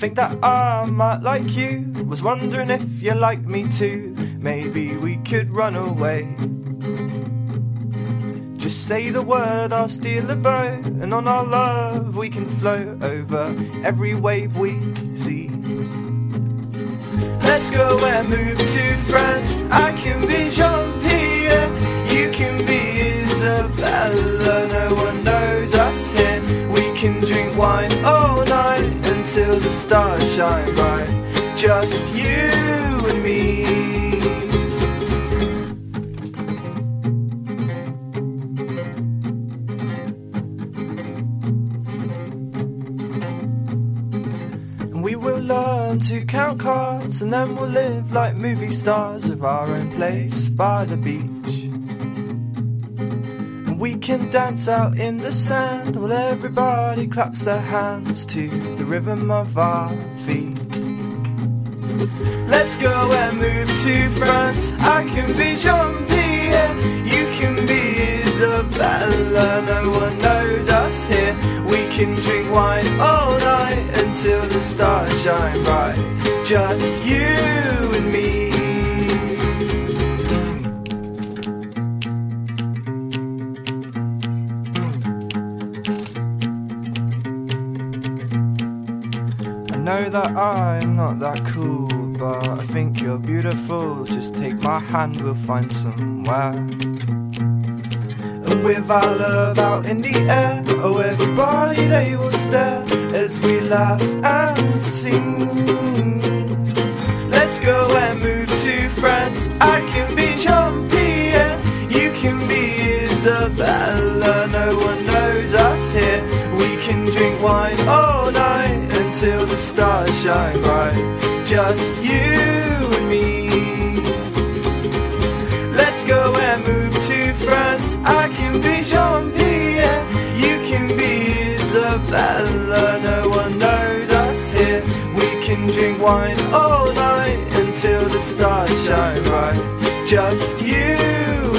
think that I might like you. Was wondering if you like me too. Maybe we could run away. Just say the word, I'll steal a boat, and on our love we can float over every wave we see. Let's go and move to France. I can be Jean-Pierre, you can be Isabella. No one knows us here. We can drink wine all night until the stars shine bright. Just you and me. We will learn to count cards, and then we'll live like movie stars with our own place by the beach. And we can dance out in the sand while everybody claps their hands to the rhythm of our feet. Let's go and move to France. I can be Jean-Pierre, you can be Isabella. No one knows us here. We can drink wine all night until the stars shine bright. Just you and me. I know that I'm not that cool, but I think you're beautiful. Just take my hand, we'll find somewhere. With our love out in the air, oh everybody they will stare as we laugh and sing. Let's go and move to France. I can be Jean-Pierre, you can be Isabella. No one knows us here. We can drink wine all night until the stars shine bright. Just you and me. Let's go and move to France. I can be Jean-Pierre, you can be Isabella. No one knows us here. We can drink wine all night until the stars shine bright. Just you